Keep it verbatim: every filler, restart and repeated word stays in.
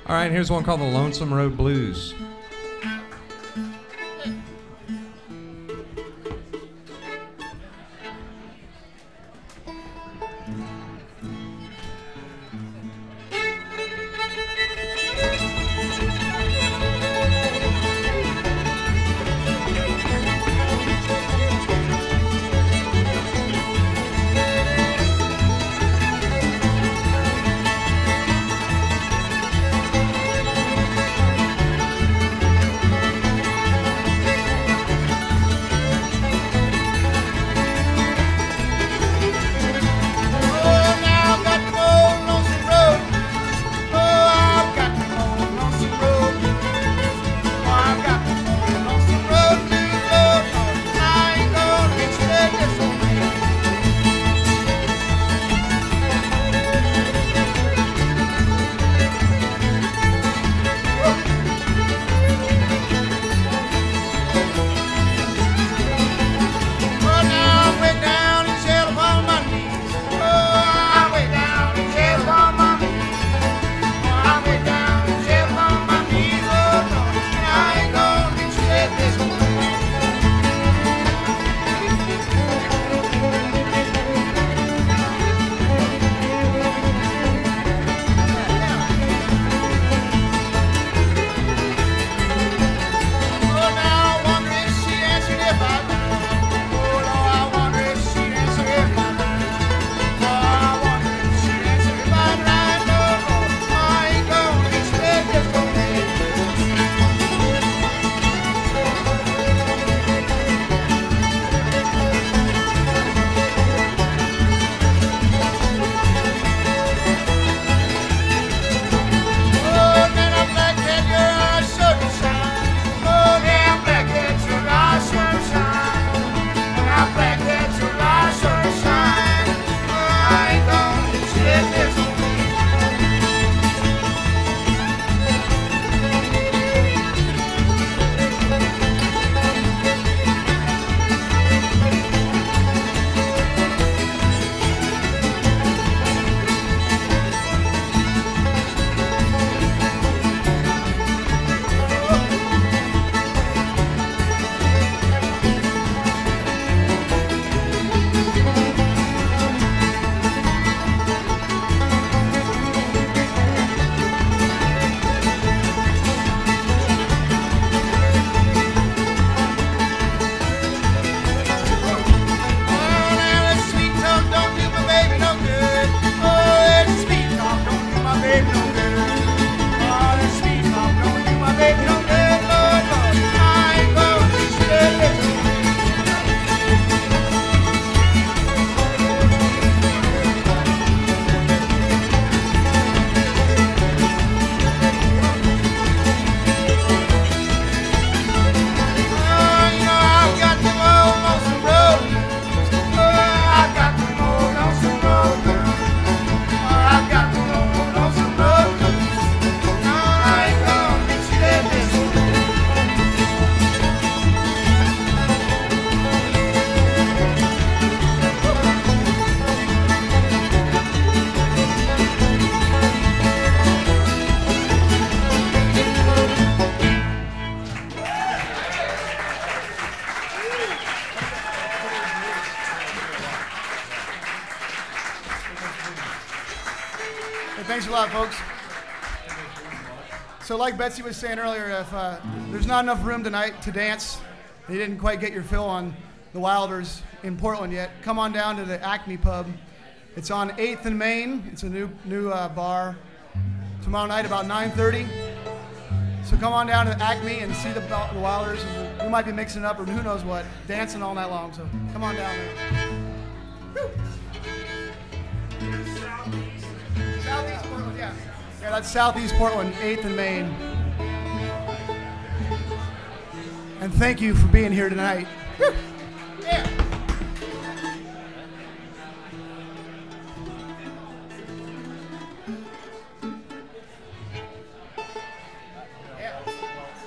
All right, here's one called the Lonesome Road Blues. Thanks a lot, folks. So like Betsy was saying earlier, if uh, there's not enough room tonight to dance, you didn't quite get your fill on the Wilders in Portland yet, come on down to the Acme Pub. It's on eighth and Main. It's a new new uh, bar. Tomorrow night about nine thirty. So come on down to Acme and see the, the Wilders. And we might be mixing it up or who knows what, dancing all night long. So come on down there. Woo. Southeast Portland, yeah. Yeah, that's Southeast Portland, eighth and Main. And thank you for being here tonight. Woo.